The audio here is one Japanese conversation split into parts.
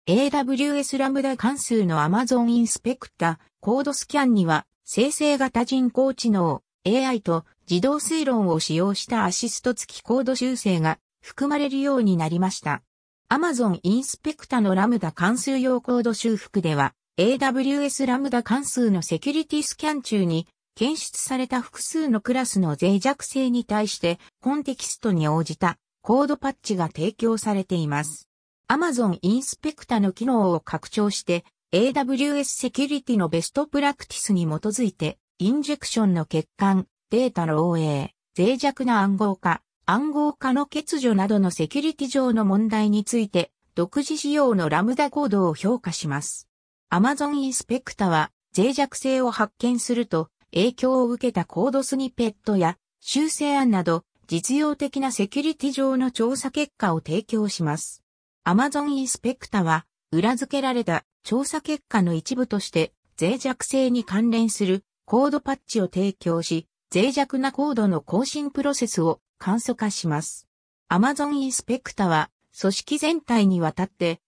AWS ラムダ関数の Amazon インスペクタコードスキャンには生成型人工知能 AI と自動推論を使用したアシスト付きコード修正が含まれるようになりました。Amazon インスペクタのラムダ関数用コード修復では AWS ラムダ関数のセキュリティスキャン中に検出された複数のクラスの脆弱性に対してコンテキストに応じたコードパッチが提供されています。Amazon インスペクタの機能を拡張して AWS セキュリティのベストプラクティスに基づいてインジェクションの欠陥、データの漏洩、脆弱な暗号化の欠如などのセキュリティ上の問題について独自仕様のラムダコードを評価します。Amazon インスペクタは脆弱性を発見すると影響を受けたコードスニペットや修正案など実用的なセキュリティ上の調査結果を提供します。Amazon インスペクタは裏付けられた調査結果の一部として脆弱性に関連するコードパッチを提供し、脆弱なコードの更新プロセスを簡素化します。Amazon インスペクタは組織全体にわたって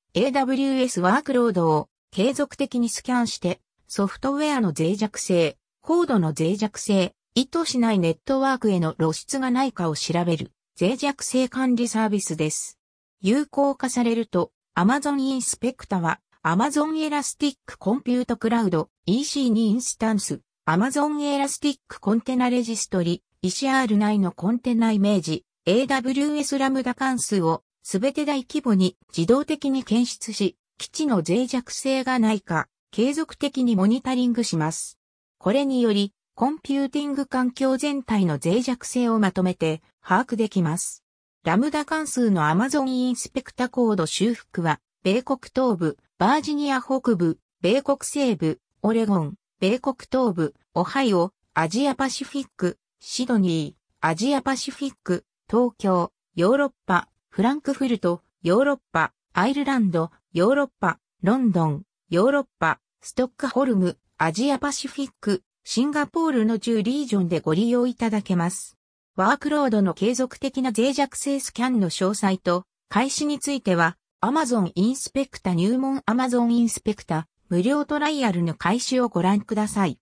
AWS ワークロードを継続的にスキャンしてソフトウェアの脆弱性、コードの脆弱性、意図しないネットワークへの露出がないかを調べる脆弱性管理サービスです。有効化されると Amazon インスペクタは Amazon Elastic Compute Cloud EC にインスタンス、Amazon Elastic Container Registry、ECR 内のコンテナイメージ、AWS ラムダ関数をすべて大規模に自動的に検出し、基地の脆弱性がないか継続的にモニタリングします。これにより、コンピューティング環境全体の脆弱性をまとめて把握できます。ラムダ関数の Amazon インスペクタコード修復は、米国東部、バージニア北部、米国西部、オレゴン、米国東部、オハイオ、アジアパシフィック、シドニー、アジアパシフィック、東京、ヨーロッパ、フランクフルト、ヨーロッパ、アイルランド、ヨーロッパ、ロンドン、ヨーロッパ、ストックホルム、アジアパシフィック、シンガポールの10リージョンでご利用いただけます。ワークロードの継続的な脆弱性スキャンの詳細と開始については Amazon インスペクタ入門 Amazon インスペクタ無料トライアルの開始をご覧ください。